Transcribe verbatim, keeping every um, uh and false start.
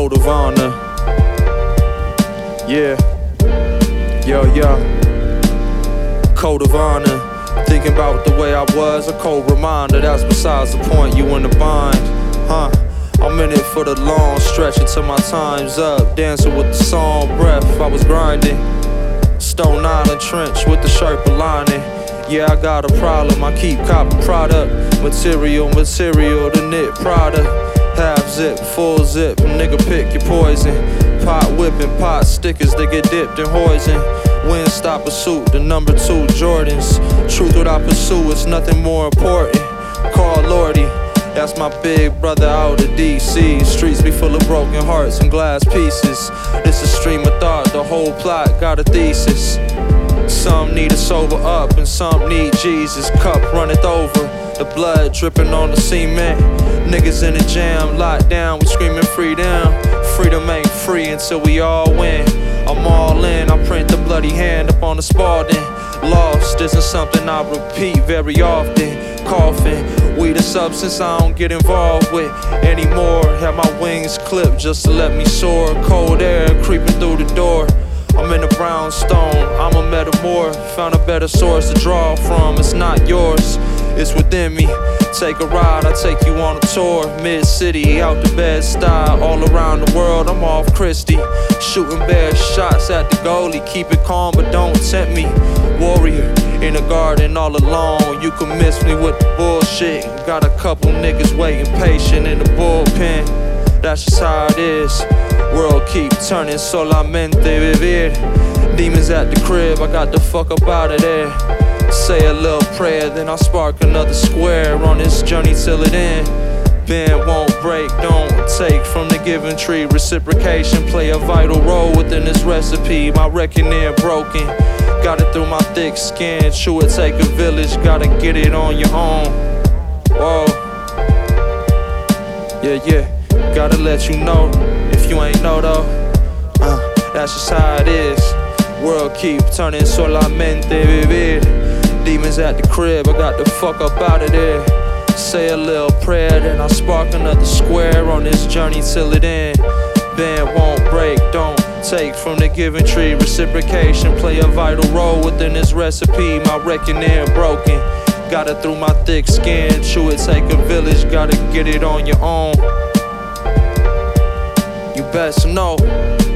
Code of honor. Yeah. Yo, yo. Code of honor. Thinking about the way I was, a cold reminder. That's besides the point, you in the bind. Huh. I'm in it for the long stretch until my time's up. Dancing with the song breath, I was grinding. Stone Island trench with the Sherpa lining. Yeah, I got a problem, I keep copping product. Material, material, the knit Prada. Half zip, full zip, nigga pick your poison. Pot whipping, pot stickers that get dipped in poison. Wind stop a suit, the number two Jordans. Truth what I pursue, it's nothing more important. Call Lordy, that's my big brother out of D C. Streets be full of broken hearts and glass pieces. This a stream of thought, the whole plot got a thesis. Some need to sober up and some need Jesus. Cup runneth over, the blood dripping on the cement. Niggas in the jam, locked down, we screaming freedom. Freedom ain't free until we all win. I'm all in, I print the bloody hand up on the Spalding. Lost isn't something I repeat very often. Coughing, weed a substance I don't get involved with anymore. Have my wings clipped just to let me soar. Cold air creeping through the door. I'm in a brownstone, I'm a metamorph. Found a better source to draw from, it's not yours, it's within me. Take a ride, I take you on a tour. Mid-city, out the Bed-Stuy, all around the world, I'm off Christie. Shooting bare shots at the goalie, keep it calm but don't tempt me. Warrior, in the garden all alone, you can miss me with the bullshit. Got a couple niggas waiting patient in the bullpen. That's just how it is. World keep turning, solamente vivir. Demons at the crib, I got the fuck up out of there. Say a little prayer, then I spark another square on this journey till it end. Bend won't break, don't take from the given tree. Reciprocation play a vital role within this recipe. My reckoning broken, got it through my thick skin. True, it take a village, gotta get it on your own. Whoa. Yeah, yeah. Gotta let you know, if you ain't know though, uh, that's just how it is. World keep turning, solamente vivir. Demons at the crib, I got the fuck up out of there. Say a little prayer, then I spark another square on this journey till it end. Bend won't break, don't take from the given tree. Reciprocation play a vital role within this recipe. My reckoning broken, got it through my thick skin. True, it take a village, gotta get it on your own. You best know.